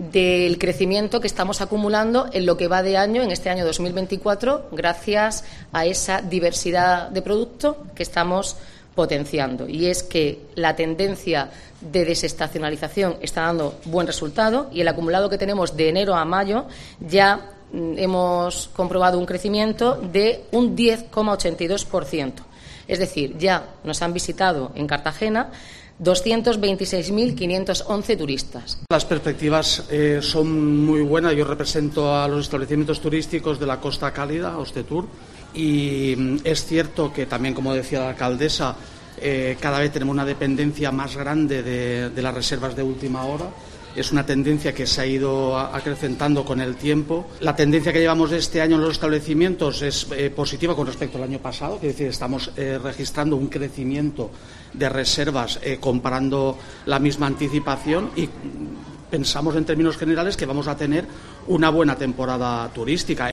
del crecimiento que estamos acumulando en lo que va de año, en este año 2024, gracias a esa diversidad de producto que estamos potenciando. Y es que la tendencia de desestacionalización está dando buen resultado y el acumulado que tenemos de enero a mayo ya hemos comprobado un crecimiento de un 10,82%. Es decir, ya nos han visitado en Cartagena 226.511 turistas. Las perspectivas son muy buenas. Yo represento a los establecimientos turísticos de la Costa Cálida, Ostetur, y es cierto que también, como decía la alcaldesa, cada vez tenemos una dependencia más grande de las reservas de última hora. Es una tendencia que se ha ido acrecentando con el tiempo. La tendencia que llevamos de este año en los establecimientos es positiva con respecto al año pasado, es decir, estamos registrando un crecimiento de reservas comparando la misma anticipación y pensamos en términos generales que vamos a tener una buena temporada turística.